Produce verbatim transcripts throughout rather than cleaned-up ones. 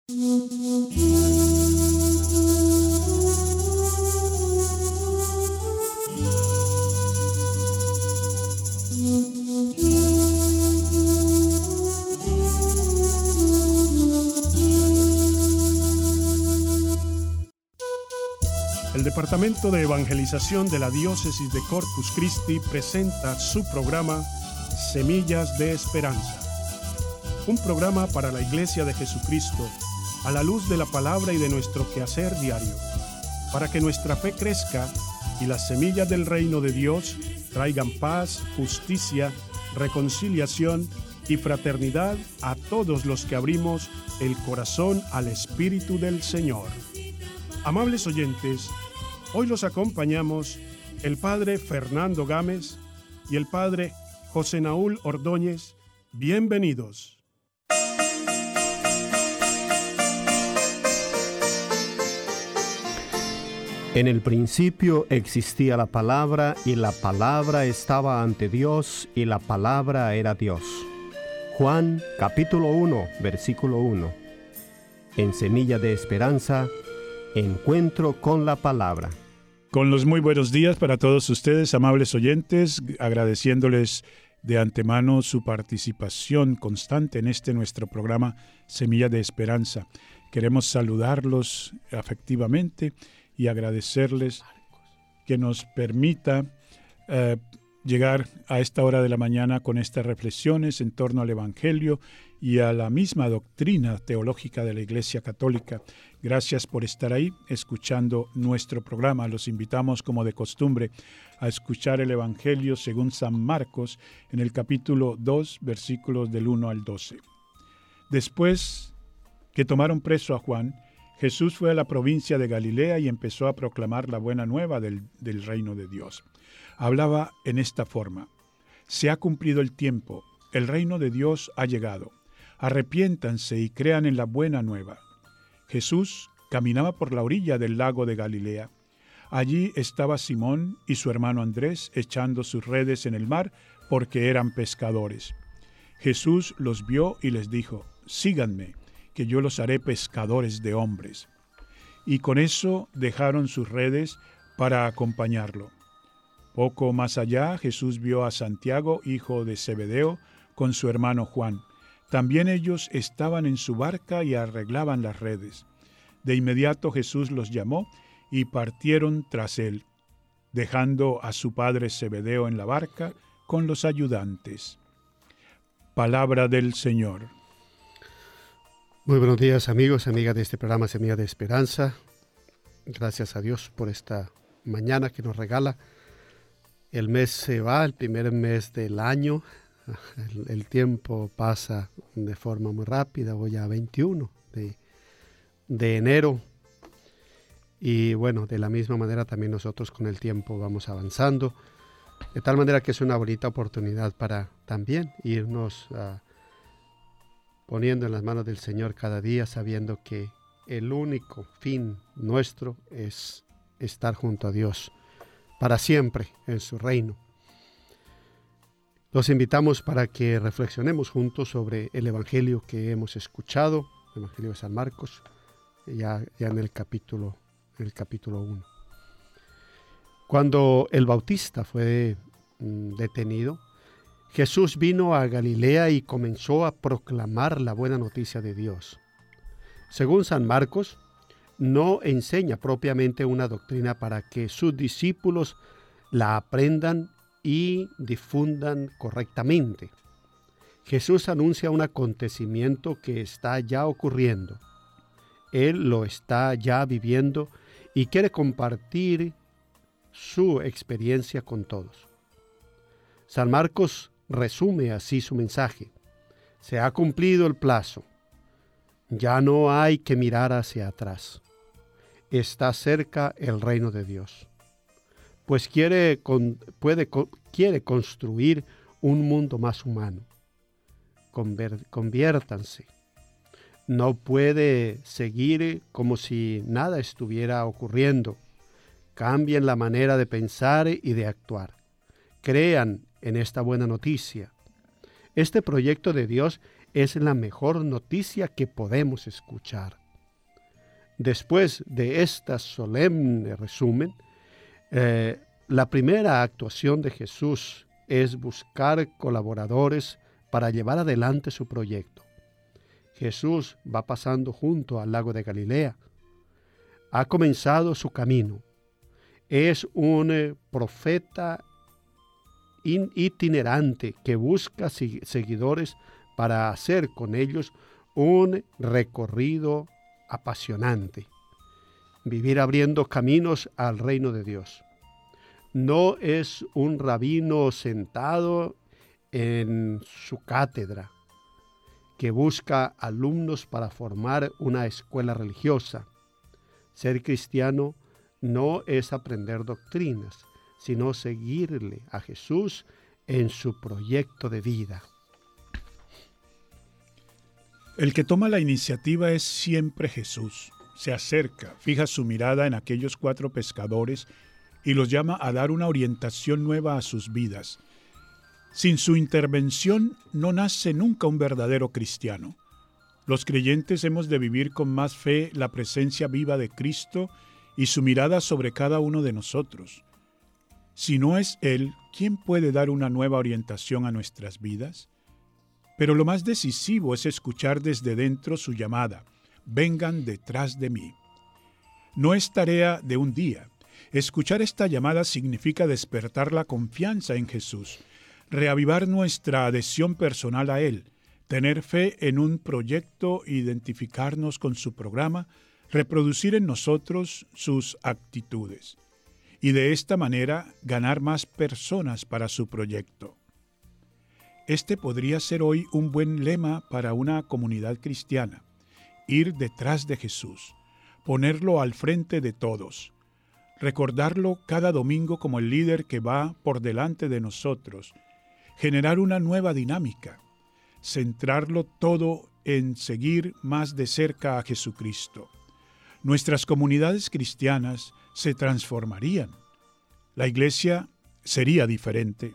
El Departamento de Evangelización de la Diócesis de Corpus Christi presenta su programa Semillas de Esperanza. Un programa para la Iglesia de Jesucristo a la luz de la palabra y de nuestro quehacer diario, para que nuestra fe crezca y las semillas del reino de Dios traigan paz, justicia, reconciliación y fraternidad a todos los que abrimos el corazón al Espíritu del Señor. Amables oyentes, hoy los acompañamos el Padre Fernando Gámez y el Padre José Naúl Ordóñez. Bienvenidos. En el principio existía la palabra, y la palabra estaba ante Dios, y la palabra era Dios. Juan capítulo uno, versículo uno. En Semilla de Esperanza, encuentro con la palabra. Con los muy buenos días para todos ustedes, amables oyentes, agradeciéndoles de antemano su participación constante en este nuestro programa Semilla de Esperanza. Queremos saludarlos afectivamente y agradecerles que nos permita eh, llegar a esta hora de la mañana con estas reflexiones en torno al Evangelio y a la misma doctrina teológica de la Iglesia Católica. Gracias por estar ahí escuchando nuestro programa. Los invitamos, como de costumbre, a escuchar el Evangelio según San Marcos en el capítulo dos, versículos del uno al doce. Después que tomaron preso a Juan, Jesús fue a la provincia de Galilea y empezó a proclamar la buena nueva del, del reino de Dios. Hablaba en esta forma: se ha cumplido el tiempo, el reino de Dios ha llegado. Arrepiéntanse y crean en la buena nueva. Jesús caminaba por la orilla del lago de Galilea. Allí estaba Simón y su hermano Andrés echando sus redes en el mar porque eran pescadores. Jesús los vio y les dijo: síganme, que yo los haré pescadores de hombres. Y con eso dejaron sus redes para acompañarlo. Poco más allá, Jesús vio a Santiago, hijo de Zebedeo, con su hermano Juan. También ellos estaban en su barca y arreglaban las redes. De inmediato Jesús los llamó y partieron tras él, dejando a su padre Zebedeo en la barca con los ayudantes. Palabra del Señor. Muy buenos días, amigos, amigas de este programa Semilla de Esperanza. Gracias a Dios por esta mañana que nos regala. El mes se va, el primer mes del año. El, el tiempo pasa de forma muy rápida, hoy a veintiuno de, de enero. Y bueno, de la misma manera también nosotros con el tiempo vamos avanzando. De tal manera que es una bonita oportunidad para también irnos uh, poniendo en las manos del Señor cada día, sabiendo que el único fin nuestro es estar junto a Dios para siempre en su reino. Los invitamos para que reflexionemos juntos sobre el Evangelio que hemos escuchado, el Evangelio de San Marcos, ya, ya en el capítulo, en el capítulo uno. Cuando el Bautista fue mm, detenido, Jesús vino a Galilea y comenzó a proclamar la buena noticia de Dios. Según San Marcos, no enseña propiamente una doctrina para que sus discípulos la aprendan y difundan correctamente. Jesús anuncia un acontecimiento que está ya ocurriendo. Él lo está ya viviendo y quiere compartir su experiencia con todos. San Marcos resume así su mensaje: se ha cumplido el plazo. Ya no hay que mirar hacia atrás. Está cerca el reino de Dios. Pues quiere, con, puede, quiere construir un mundo más humano. Conver, conviértanse. No puede seguir como si nada estuviera ocurriendo. Cambien la manera de pensar y de actuar. Crean en esta buena noticia. Este proyecto de Dios es la mejor noticia que podemos escuchar. Después de este solemne resumen, eh, la primera actuación de Jesús es buscar colaboradores para llevar adelante su proyecto. Jesús va pasando junto al lago de Galilea. Ha comenzado su camino. Es un eh, profeta itinerante que busca seguidores para hacer con ellos un recorrido apasionante. Vivir abriendo caminos al reino de Dios. No es un rabino sentado en su cátedra que busca alumnos para formar una escuela religiosa. Ser cristiano no es aprender doctrinas, sino seguirle a Jesús en su proyecto de vida. El que toma la iniciativa es siempre Jesús. Se acerca, fija su mirada en aquellos cuatro pescadores y los llama a dar una orientación nueva a sus vidas. Sin su intervención no nace nunca un verdadero cristiano. Los creyentes hemos de vivir con más fe la presencia viva de Cristo y su mirada sobre cada uno de nosotros. Si no es Él, ¿quién puede dar una nueva orientación a nuestras vidas? Pero lo más decisivo es escuchar desde dentro su llamada: vengan detrás de mí. No es tarea de un día. Escuchar esta llamada significa despertar la confianza en Jesús, reavivar nuestra adhesión personal a Él, tener fe en un proyecto, identificarnos con su programa, reproducir en nosotros sus actitudes y de esta manera ganar más personas para su proyecto. Este podría ser hoy un buen lema para una comunidad cristiana: ir detrás de Jesús, ponerlo al frente de todos, recordarlo cada domingo como el líder que va por delante de nosotros, generar una nueva dinámica, centrarlo todo en seguir más de cerca a Jesucristo. Nuestras comunidades cristianas se transformarían. La iglesia sería diferente.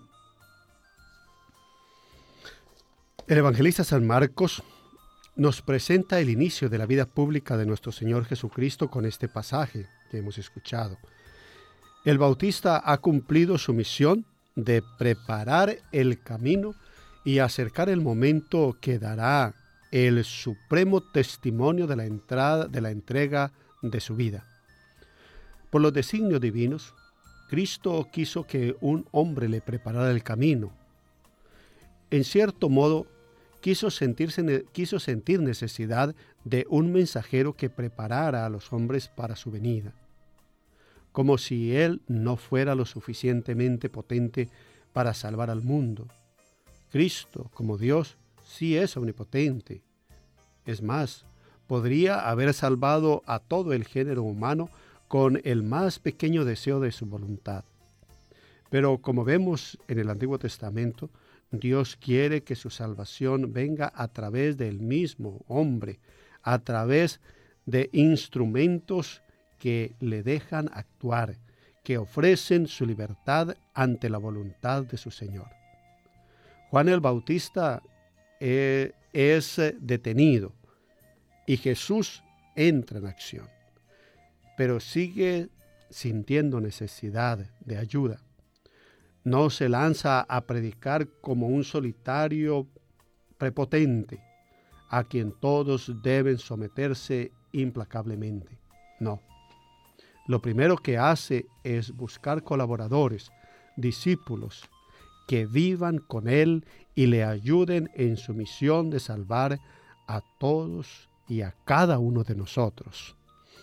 El evangelista San Marcos nos presenta el inicio de la vida pública de nuestro Señor Jesucristo con este pasaje que hemos escuchado. El Bautista ha cumplido su misión de preparar el camino y acercar el momento que dará el supremo testimonio de la entrada, de la entrega de su vida. Por los designios divinos, Cristo quiso que un hombre le preparara el camino. En cierto modo, quiso, sentirse, quiso sentir necesidad de un mensajero que preparara a los hombres para su venida. Como si Él no fuera lo suficientemente potente para salvar al mundo. Cristo, como Dios, sí es omnipotente. Es más, podría haber salvado a todo el género humano con el más pequeño deseo de su voluntad. Pero como vemos en el Antiguo Testamento, Dios quiere que su salvación venga a través del mismo hombre, a través de instrumentos que le dejan actuar, que ofrecen su libertad ante la voluntad de su Señor. Juan el Bautista eh, es detenido y Jesús entra en acción, pero sigue sintiendo necesidad de ayuda. No se lanza a predicar como un solitario prepotente, a quien todos deben someterse implacablemente. No. Lo primero que hace es buscar colaboradores, discípulos, que vivan con Él y le ayuden en su misión de salvar a todos y a cada uno de nosotros.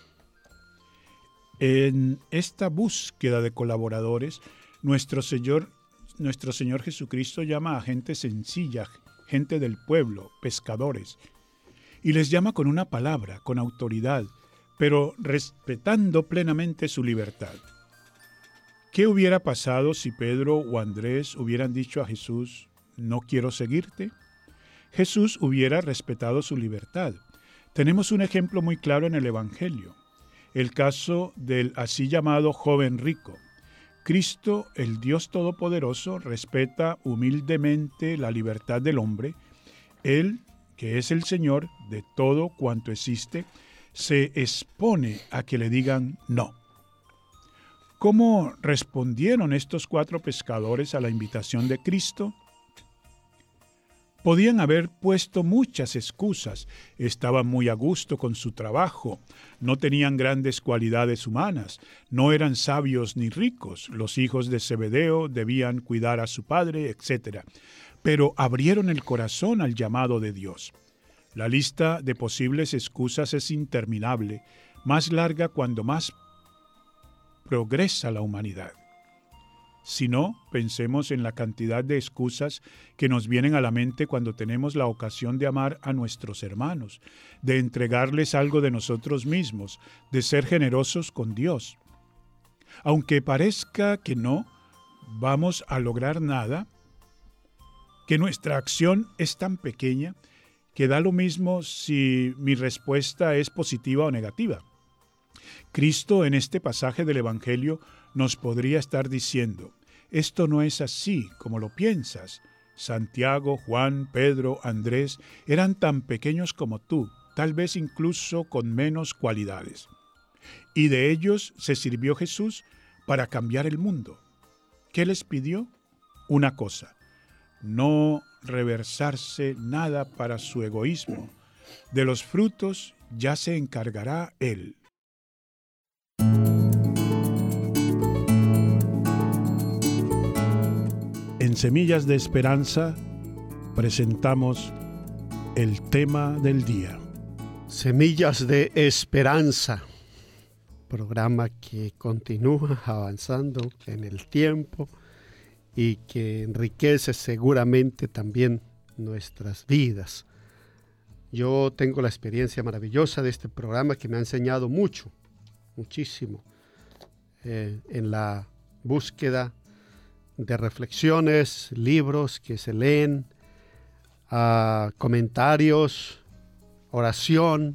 En esta búsqueda de colaboradores, nuestro Señor, nuestro Señor Jesucristo llama a gente sencilla, gente del pueblo, pescadores, y les llama con una palabra, con autoridad, pero respetando plenamente su libertad. ¿Qué hubiera pasado si Pedro o Andrés hubieran dicho a Jesús, no quiero seguirte? Jesús hubiera respetado su libertad. Tenemos un ejemplo muy claro en el Evangelio, el caso del así llamado joven rico. Cristo, el Dios Todopoderoso, respeta humildemente la libertad del hombre. Él que es el Señor de todo cuanto existe, se expone a que le digan no. ¿Cómo respondieron estos cuatro pescadores a la invitación de Cristo? Podían haber puesto muchas excusas. Estaban muy a gusto con su trabajo, no tenían grandes cualidades humanas, no eran sabios ni ricos, los hijos de Zebedeo debían cuidar a su padre, etcétera. Pero abrieron el corazón al llamado de Dios. La lista de posibles excusas es interminable, más larga cuando más progresa la humanidad. Si no, pensemos en la cantidad de excusas que nos vienen a la mente cuando tenemos la ocasión de amar a nuestros hermanos, de entregarles algo de nosotros mismos, de ser generosos con Dios. Aunque parezca que no vamos a lograr nada, que nuestra acción es tan pequeña que da lo mismo si mi respuesta es positiva o negativa. Cristo en este pasaje del Evangelio nos podría estar diciendo: esto no es así como lo piensas. Santiago, Juan, Pedro, Andrés eran tan pequeños como tú, tal vez incluso con menos cualidades. Y de ellos se sirvió Jesús para cambiar el mundo. ¿Qué les pidió? Una cosa: no reversarse nada para su egoísmo. De los frutos ya se encargará Él. En Semillas de Esperanza presentamos el tema del día. Semillas de Esperanza, programa que continúa avanzando en el tiempo y que enriquece seguramente también nuestras vidas. Yo tengo la experiencia maravillosa de este programa que me ha enseñado mucho, muchísimo, eh, en la búsqueda de reflexiones, libros que se leen, uh, comentarios, oración,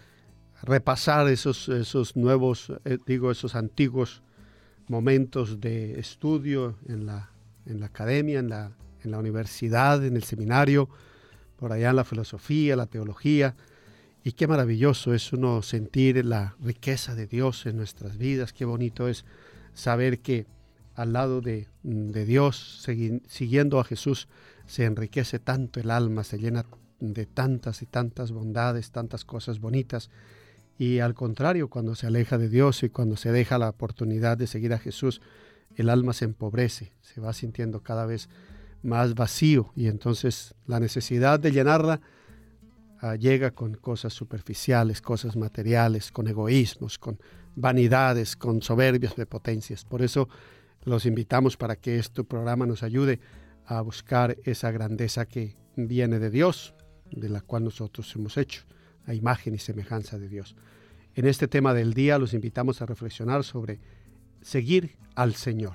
repasar esos, esos nuevos, eh, digo, esos antiguos momentos de estudio en la, en la academia, en la, en la universidad, en el seminario, por allá en la filosofía, la teología. Y qué maravilloso es uno sentir la riqueza de Dios en nuestras vidas. Qué bonito es saber que al lado de, de Dios, segui, siguiendo a Jesús, se enriquece tanto el alma, se llena de tantas y tantas bondades, tantas cosas bonitas. Y al contrario, cuando se aleja de Dios y cuando se deja la oportunidad de seguir a Jesús, el alma se empobrece, se va sintiendo cada vez más vacío, y entonces la necesidad de llenarla uh, llega con cosas superficiales, cosas materiales, con egoísmos, con vanidades, con soberbias, prepotencias. Por eso los invitamos para que este programa nos ayude a buscar esa grandeza que viene de Dios, de la cual nosotros hemos hecho, a imagen y semejanza de Dios. En este tema del día los invitamos a reflexionar sobre seguir al Señor.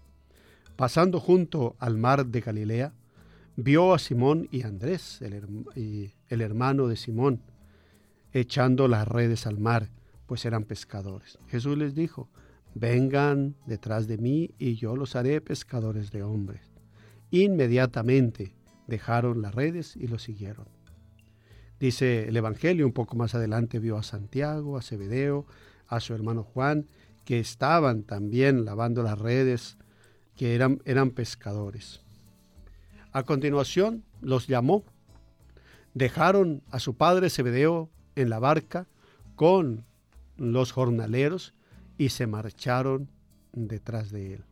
Pasando junto al mar de Galilea, vio a Simón y Andrés, el, herm- y el hermano de Simón, echando las redes al mar, pues eran pescadores. Jesús les dijo: vengan detrás de mí y yo los haré pescadores de hombres. Inmediatamente dejaron las redes y los siguieron. Dice el Evangelio, un poco más adelante vio a Santiago, a Zebedeo, a su hermano Juan, que estaban también lavando las redes, que eran, eran pescadores. A continuación los llamó. Dejaron a su padre Zebedeo en la barca con los jornaleros y se marcharon detrás de él.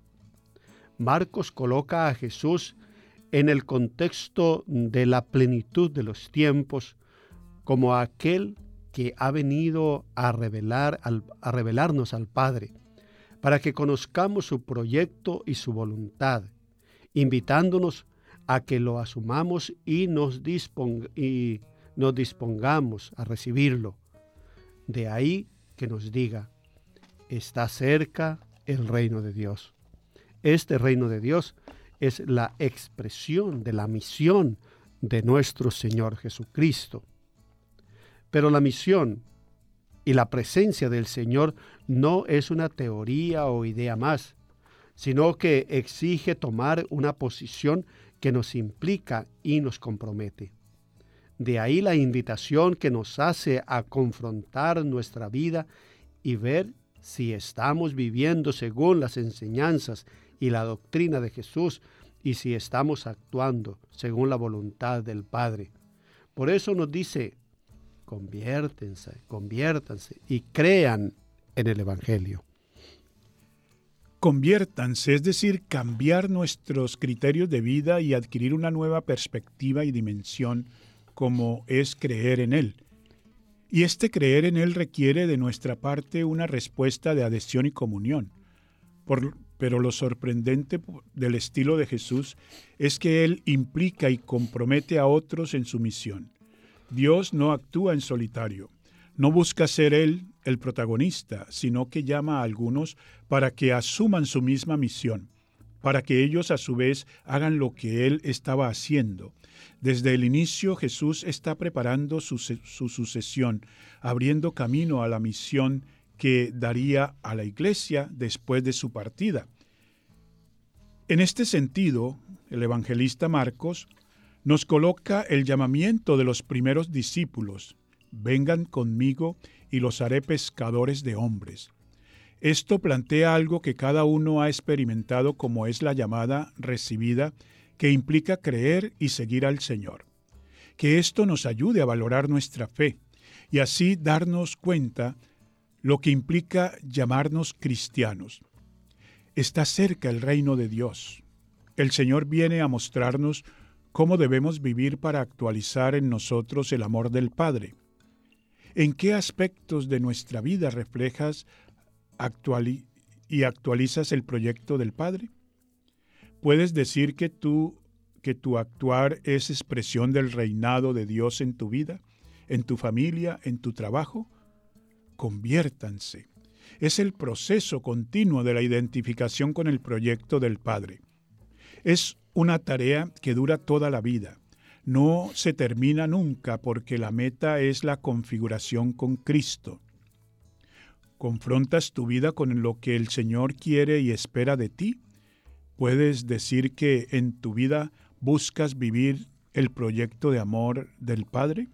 Marcos coloca a Jesús en el contexto de la plenitud de los tiempos como aquel que ha venido a revelar, al, a revelarnos al Padre, para que conozcamos su proyecto y su voluntad, invitándonos a que lo asumamos y nos, dispong- y nos dispongamos a recibirlo. De ahí que nos diga: está cerca el reino de Dios. Este reino de Dios es la expresión de la misión de nuestro Señor Jesucristo. Pero la misión y la presencia del Señor no es una teoría o idea más, sino que exige tomar una posición que nos implica y nos compromete. De ahí la invitación que nos hace a confrontar nuestra vida y ver si estamos viviendo según las enseñanzas y la doctrina de Jesús y si estamos actuando según la voluntad del Padre. Por eso nos dice, conviértense, conviértanse y crean en el Evangelio. Conviértanse, es decir, cambiar nuestros criterios de vida y adquirir una nueva perspectiva y dimensión, como es creer en Él. Y este creer en Él requiere de nuestra parte una respuesta de adhesión y comunión. Por, pero lo sorprendente del estilo de Jesús es que Él implica y compromete a otros en su misión. Dios no actúa en solitario. No busca ser Él el protagonista, sino que llama a algunos para que asuman su misma misión, para que ellos a su vez hagan lo que Él estaba haciendo. Desde el inicio Jesús está preparando su, su sucesión, abriendo camino a la misión que daría a la iglesia después de su partida. En este sentido, el evangelista Marcos nos coloca el llamamiento de los primeros discípulos: vengan conmigo y los haré pescadores de hombres. Esto plantea algo que cada uno ha experimentado, como es la llamada recibida, que implica creer y seguir al Señor. Que esto nos ayude a valorar nuestra fe y así darnos cuenta lo que implica llamarnos cristianos. Está cerca el reino de Dios. El Señor viene a mostrarnos cómo debemos vivir para actualizar en nosotros el amor del Padre. ¿En qué aspectos de nuestra vida reflejas actuali- y actualizas el proyecto del Padre? ¿Puedes decir que tú, que tu actuar es expresión del reinado de Dios en tu vida, en tu familia, en tu trabajo? Conviértanse. Es el proceso continuo de la identificación con el proyecto del Padre. Es una tarea que dura toda la vida. No se termina nunca porque la meta es la configuración con Cristo. ¿Confrontas tu vida con lo que el Señor quiere y espera de ti? ¿Puedes decir que en tu vida buscas vivir el proyecto de amor del Padre?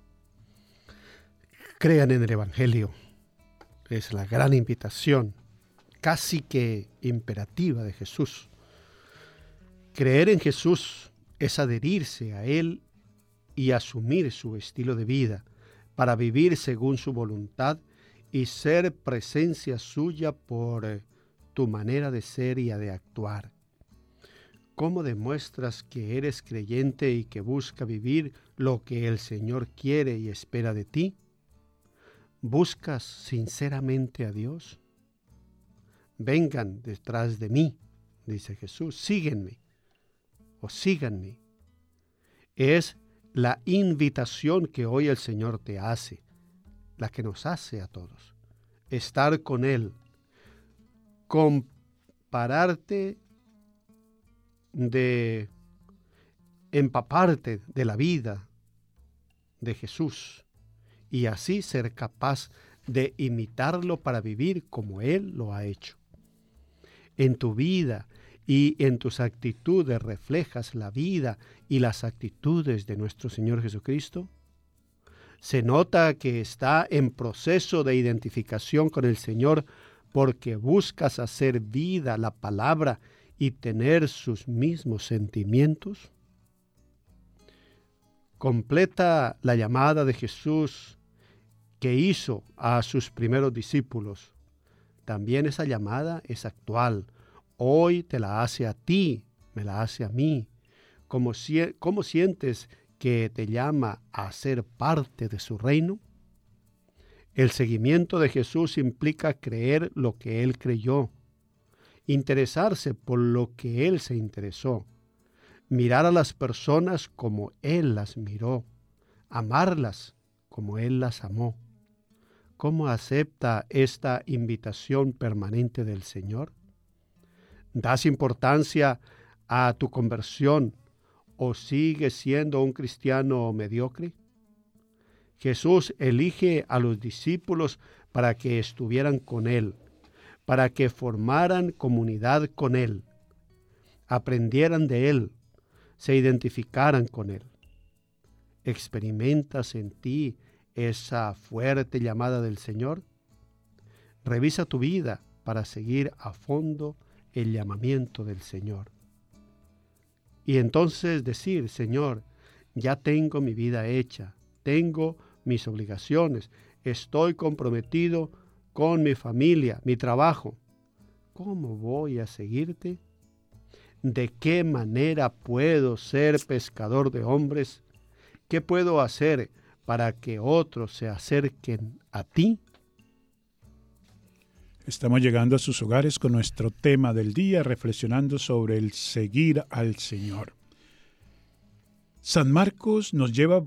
Crean en el Evangelio. Es la gran invitación, casi que imperativa de Jesús. Creer en Jesús es adherirse a Él y asumir su estilo de vida para vivir según su voluntad y ser presencia suya por tu manera de ser y de actuar. ¿Cómo demuestras que eres creyente y que busca vivir lo que el Señor quiere y espera de ti? ¿Buscas sinceramente a Dios? Vengan detrás de mí, dice Jesús, síguenme o síganme. Es la invitación que hoy el Señor te hace, la que nos hace a todos. Estar con Él, compararte de empaparte de la vida de Jesús y así ser capaz de imitarlo para vivir como Él lo ha hecho. En tu vida y en tus actitudes reflejas la vida y las actitudes de nuestro Señor Jesucristo. Se nota que está en proceso de identificación con el Señor porque buscas hacer vida la palabra y tener sus mismos sentimientos. Completa la llamada de Jesús que hizo a sus primeros discípulos. También esa llamada es actual. Hoy te la hace a ti, me la hace a mí. ¿Cómo, cómo sientes que te llama a ser parte de su reino? El seguimiento de Jesús implica creer lo que Él creyó, interesarse por lo que Él se interesó, mirar a las personas como Él las miró, amarlas como Él las amó. ¿Cómo acepta esta invitación permanente del Señor? ¿Das importancia a tu conversión o sigues siendo un cristiano mediocre? Jesús elige a los discípulos para que estuvieran con Él, para que formaran comunidad con Él, aprendieran de Él, se identificaran con Él. ¿Experimentas en ti esa fuerte llamada del Señor? Revisa tu vida para seguir a fondo el llamamiento del Señor. Y entonces decir, Señor, ya tengo mi vida hecha, tengo mis obligaciones, estoy comprometido con mi familia, mi trabajo. ¿Cómo voy a seguirte? ¿De qué manera puedo ser pescador de hombres? ¿Qué puedo hacer para que otros se acerquen a ti? Estamos llegando a sus hogares con nuestro tema del día, reflexionando sobre el seguir al Señor. San Marcos nos lleva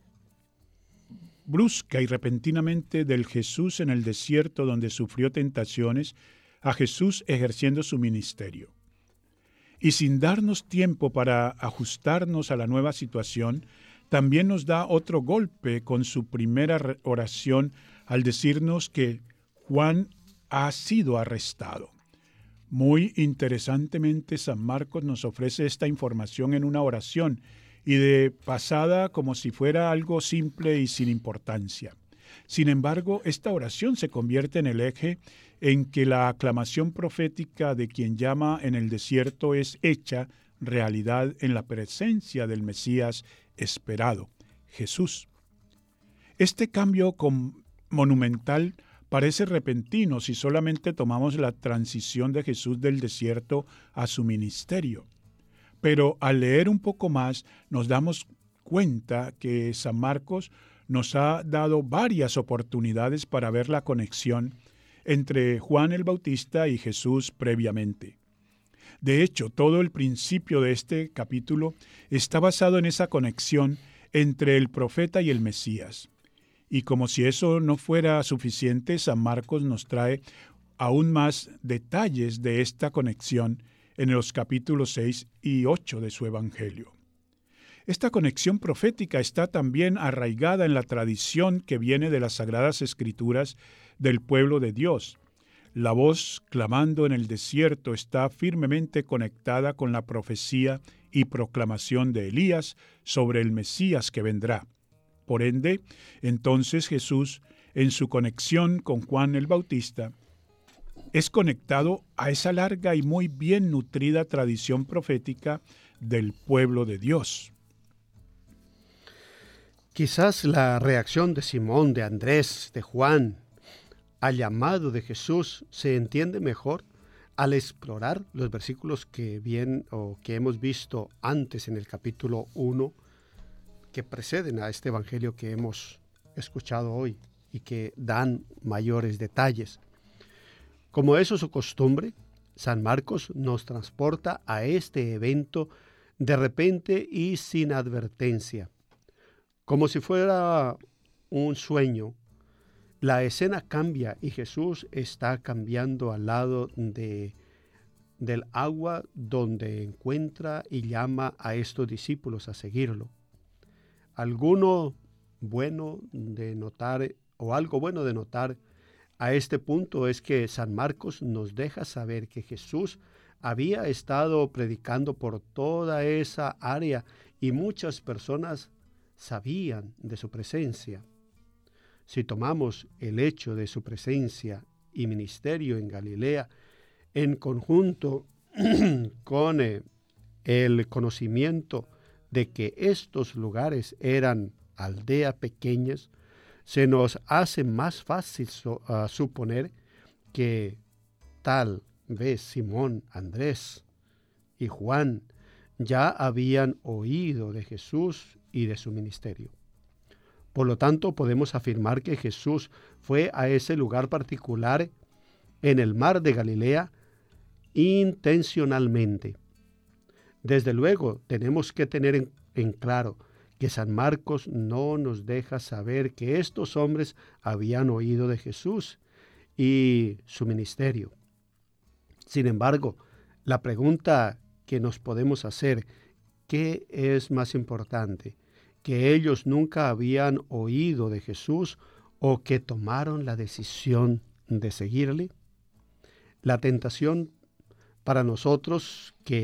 brusca y repentinamente del Jesús en el desierto donde sufrió tentaciones a Jesús ejerciendo su ministerio. Y sin darnos tiempo para ajustarnos a la nueva situación, también nos da otro golpe con su primera oración al decirnos que Juan ha sido arrestado. Muy interesantemente, San Marcos nos ofrece esta información en una oración y de pasada como si fuera algo simple y sin importancia. Sin embargo, esta oración se convierte en el eje en que la aclamación profética de quien llama en el desierto es hecha realidad en la presencia del Mesías esperado, Jesús. Este cambio con- monumental parece repentino si solamente tomamos la transición de Jesús del desierto a su ministerio. Pero al leer un poco más nos damos cuenta que San Marcos nos ha dado varias oportunidades para ver la conexión entre Juan el Bautista y Jesús previamente. De hecho, todo el principio de este capítulo está basado en esa conexión entre el profeta y el Mesías. Y como si eso no fuera suficiente, San Marcos nos trae aún más detalles de esta conexión en los capítulos seis y ocho de su Evangelio. Esta conexión profética está también arraigada en la tradición que viene de las Sagradas Escrituras del pueblo de Dios. La voz clamando en el desierto está firmemente conectada con la profecía y proclamación de Elías sobre el Mesías que vendrá. Por ende, entonces Jesús, en su conexión con Juan el Bautista, es conectado a esa larga y muy bien nutrida tradición profética del pueblo de Dios. Quizás la reacción de Simón, de Andrés, de Juan al llamado de Jesús se entiende mejor al explorar los versículos que bien o que hemos visto antes en el capítulo uno, que preceden a este evangelio que hemos escuchado hoy y que dan mayores detalles. Como eso es su costumbre, San Marcos nos transporta a este evento de repente y sin advertencia. Como si fuera un sueño, la escena cambia y Jesús está cambiando al lado de, del agua donde encuentra y llama a estos discípulos a seguirlo. Alguno bueno de notar, o algo bueno de notar a este punto es que San Marcos nos deja saber que Jesús había estado predicando por toda esa área y muchas personas sabían de su presencia. Si tomamos el hecho de su presencia y ministerio en Galilea en conjunto con eh, el conocimiento de que estos lugares eran aldeas pequeñas, se nos hace más fácil so, uh, suponer que tal vez Simón, Andrés y Juan ya habían oído de Jesús y de su ministerio. Por lo tanto, podemos afirmar que Jesús fue a ese lugar particular en el mar de Galilea intencionalmente. Desde luego, tenemos que tener en, en claro que San Marcos no nos deja saber que estos hombres habían oído de Jesús y su ministerio. Sin embargo, la pregunta que nos podemos hacer, ¿qué es más importante? ¿Que ellos nunca habían oído de Jesús o que tomaron la decisión de seguirle? La tentación para nosotros que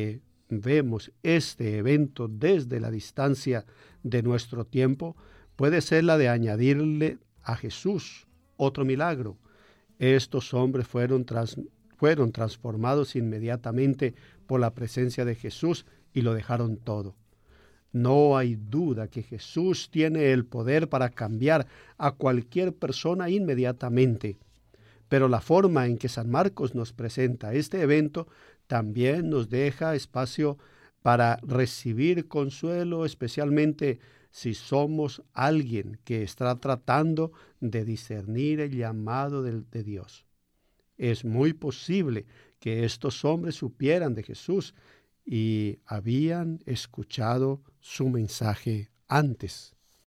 vemos este evento desde la distancia de nuestro tiempo, puede ser la de añadirle a Jesús otro milagro. Estos hombres fueron, trans, fueron transformados inmediatamente por la presencia de Jesús y lo dejaron todo. No hay duda que Jesús tiene el poder para cambiar a cualquier persona inmediatamente. Pero la forma en que San Marcos nos presenta este evento también nos deja espacio para recibir consuelo, especialmente si somos alguien que está tratando de discernir el llamado de, de Dios. Es muy posible que estos hombres supieran de Jesús y habían escuchado su mensaje antes.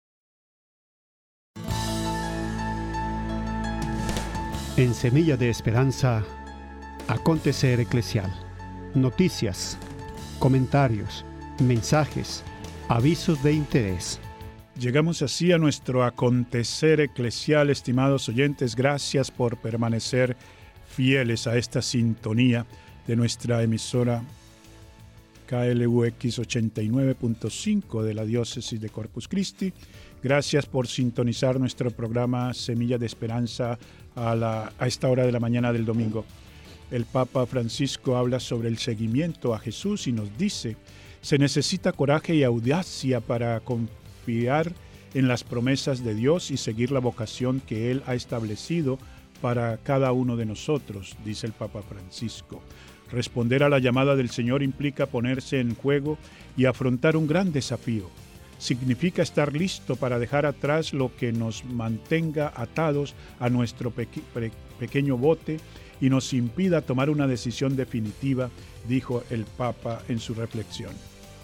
En Semilla de Esperanza, acontecer eclesial. Noticias, comentarios, mensajes, avisos de interés. Llegamos así a nuestro acontecer eclesial, estimados oyentes. Gracias por permanecer fieles a esta sintonía de nuestra emisora K L U X ochenta y nueve punto cinco de la Diócesis de Corpus Christi. Gracias por sintonizar nuestro programa Semilla de Esperanza a, la, a esta hora de la mañana del domingo. El Papa Francisco habla sobre el seguimiento a Jesús y nos dice: se necesita coraje y audacia para confiar en las promesas de Dios y seguir la vocación que Él ha establecido para cada uno de nosotros, dice el Papa Francisco. Responder a la llamada del Señor implica ponerse en juego y afrontar un gran desafío. Significa estar listo para dejar atrás lo que nos mantenga atados a nuestro peque- pe- pequeño bote y nos impida tomar una decisión definitiva, dijo el Papa en su reflexión.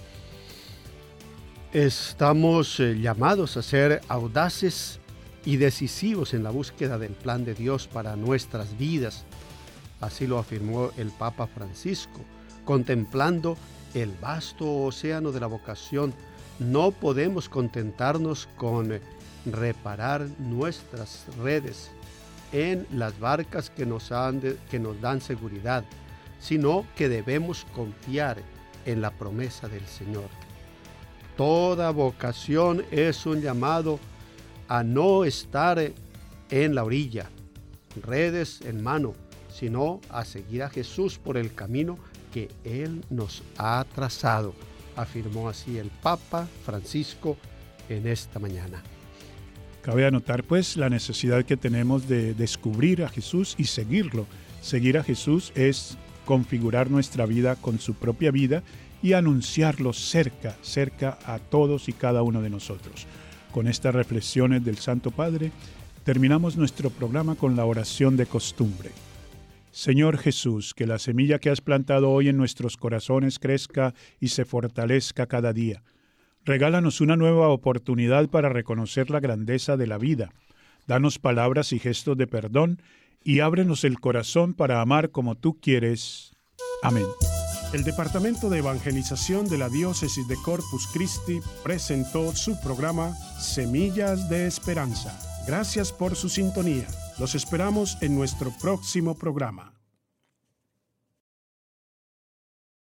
Estamos eh, llamados a ser audaces y decisivos en la búsqueda del plan de Dios para nuestras vidas. Así lo afirmó el Papa Francisco, contemplando el vasto océano de la vocación. No podemos contentarnos con reparar nuestras redes en las barcas que nos, han de, que nos dan seguridad, sino que debemos confiar en la promesa del Señor. Toda vocación es un llamado a no estar en la orilla, redes en mano, sino a seguir a Jesús por el camino que Él nos ha trazado, afirmó así el Papa Francisco en esta mañana. Cabe anotar pues la necesidad que tenemos de descubrir a Jesús y seguirlo. Seguir a Jesús es configurar nuestra vida con su propia vida y anunciarlo cerca, cerca a todos y cada uno de nosotros. Con estas reflexiones del Santo Padre, terminamos nuestro programa con la oración de costumbre. Señor Jesús, que la semilla que has plantado hoy en nuestros corazones crezca y se fortalezca cada día. Regálanos una nueva oportunidad para reconocer la grandeza de la vida. Danos palabras y gestos de perdón y ábrenos el corazón para amar como tú quieres. Amén. El Departamento de Evangelización de la Diócesis de Corpus Christi presentó su programa Semillas de Esperanza. Gracias por su sintonía. Los esperamos en nuestro próximo programa.